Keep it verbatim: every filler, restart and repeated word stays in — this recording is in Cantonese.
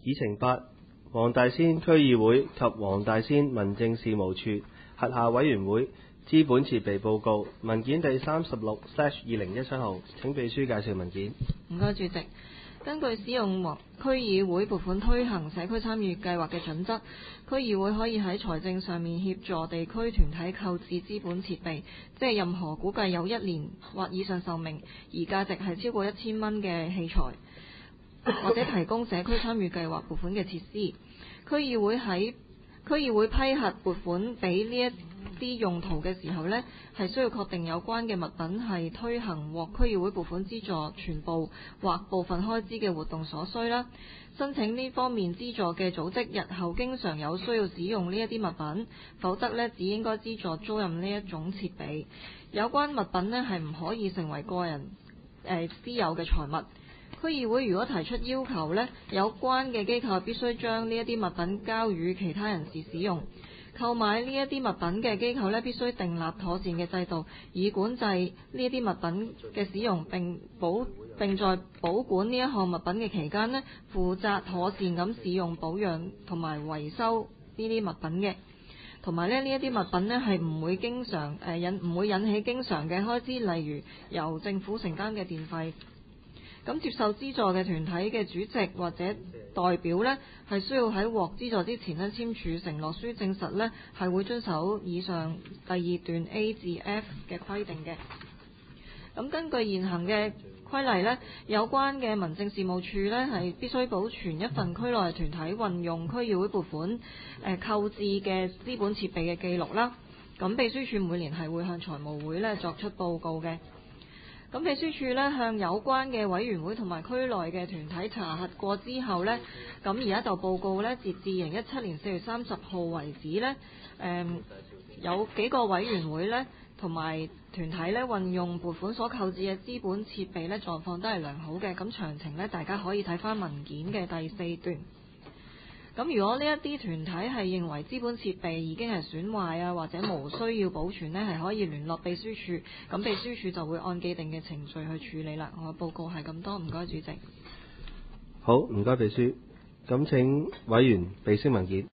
議程八，黃大仙區議會及黃大仙民政事務處轄下委員會資本設備報告文件第三十六 slash 二零一七號，請秘書介紹文件。 唔該，主席。根據使用區議會撥款推行社區參與計劃嘅準則，區議會可以喺財政上面協助地區團體購置資本設備，即係任何估計有一年或以上壽命而價值係超過一千蚊嘅器材，或者提供社區參與計劃撥款嘅設施。區議會喺區議會批核撥款俾呢一啲用途嘅時候呢，係需要確定有關嘅物品係推行獲區議會撥款資助全部或部分開支嘅活動所需啦。申請呢方面資助嘅組織日後經常有需要使用呢一啲物品，否則呢只應該資助租賃呢一種設備。有關物品呢係唔可以成為個人、呃、私有嘅財物。區議會如果提出要求呢，有關嘅機構必須將呢一啲物品交予其他人士使用。購買呢一啲物品嘅機構呢，必須訂立妥善嘅制度，以管制呢一啲物品嘅使用，並保並在保管呢一項物品嘅期間呢，負責妥善咁使用、保養同埋維修呢啲物品嘅。同埋呢，呢一啲物品呢係唔會經常誒引唔會引起經常嘅開支，例如由政府承擔嘅電費。咁接受資助嘅團體嘅主席或者代表呢，係需要喺獲資助之前呢簽署承諾書，證實呢係會遵守以上第二段 A 至 F 嘅規定嘅。咁根據現行嘅規例呢，有關嘅民政事務處呢係必須保存一份區內團體運用區議會撥款誒購置嘅資本設備嘅記錄啦。咁秘書處每年係會向財務會呢作出報告嘅。咁秘書處呢向有關嘅委員會同埋區內嘅團體查核過之後呢，咁而家就報告呢，截至二零一七年四月三十號為止呢，誒、嗯、有幾個委員會呢同埋團體呢運用撥款所購置嘅資本設備呢狀況都係良好嘅。咁詳情呢，大家可以睇返文件嘅第四段。咁如果呢一啲團體係認為資本設備已經係損壞啊，或者無需要保存呢，係可以聯絡秘書處，咁秘書處就會按既定嘅程序去處理啦。我嘅報告係咁多，唔該主席。 好，唔該秘書。咁請委員備悉文件。